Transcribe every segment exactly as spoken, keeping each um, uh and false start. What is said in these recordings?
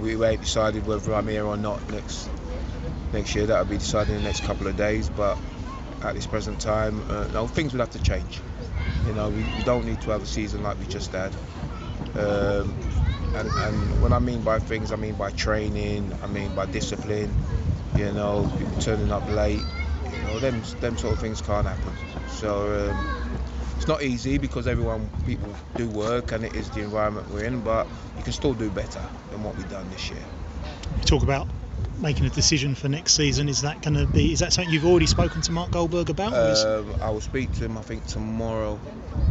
we ain't decided whether I'm here or not next next year. That'll be decided in the next couple of days. But at this present time, uh, no, things will have to change. You know, we, we don't need to have a season like we just had. Um, and, and what I mean by things, I mean by training, I mean by discipline. You know, people turning up late. You know, them them sort of things can't happen. So um, it's not easy because everyone, people do work and it is the environment we're in. But you can still do better than what we've done this year. You talk about making a decision for next season. Is that going to be? Is that something you've already spoken to Mark Goldberg about? Um, I will speak to him. I think tomorrow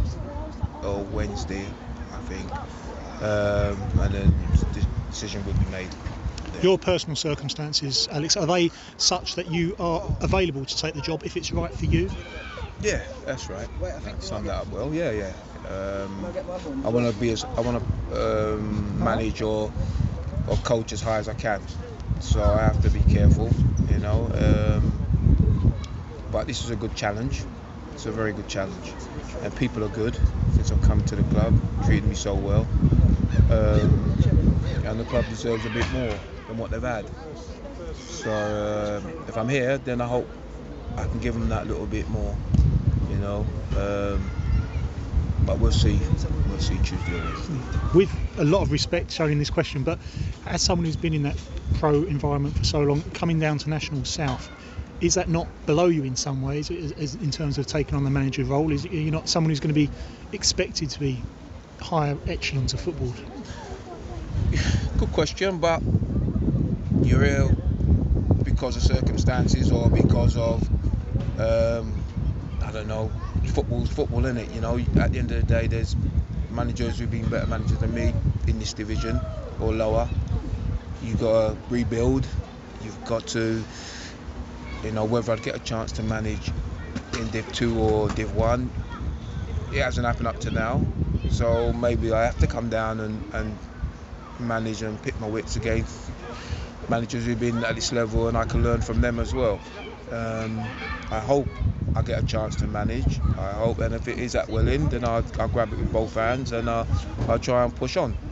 or Wednesday. I think, um, and then the decision will be made. There. Your personal circumstances, Alex, are they such that you are available to take the job if it's right for you? Yeah, that's right. That sum that up well. Yeah, yeah. Um, I want to be as I want to um, manage or or coach as high as I can. So I have to be careful, you know. Um, but this is a good challenge. It's a very good challenge, and people are good since I've come to the club, treated me so well, um, and the club deserves a bit more than what they've had. So uh, if I'm here, then I hope I can give them that little bit more, you know. Um, but we'll see. We'll see Tuesday or Wednesday. With a lot of respect shown in this question, but as someone who's been in that pro environment for so long, coming down to National South, is that not below you in some ways, as, as in terms of taking on the manager role? Is you're not someone who's going to be expected to be higher echelons of football? Good question, but you're ill because of circumstances or because of um, I don't know. Football's football, isn't it? You know, at the end of the day, there's managers who've been better managers than me in this division or lower. You've got to rebuild. You've got to, you know, whether I'd get a chance to manage in Div two or Div one, it hasn't happened up to now. So maybe I have to come down and, and manage and pick my wits against managers who've been at this level, and I can learn from them as well. Um, I hope I get a chance to manage. I hope, and if it is at Welling, then I'll, I'll grab it with both hands and I'll, I'll try and push on.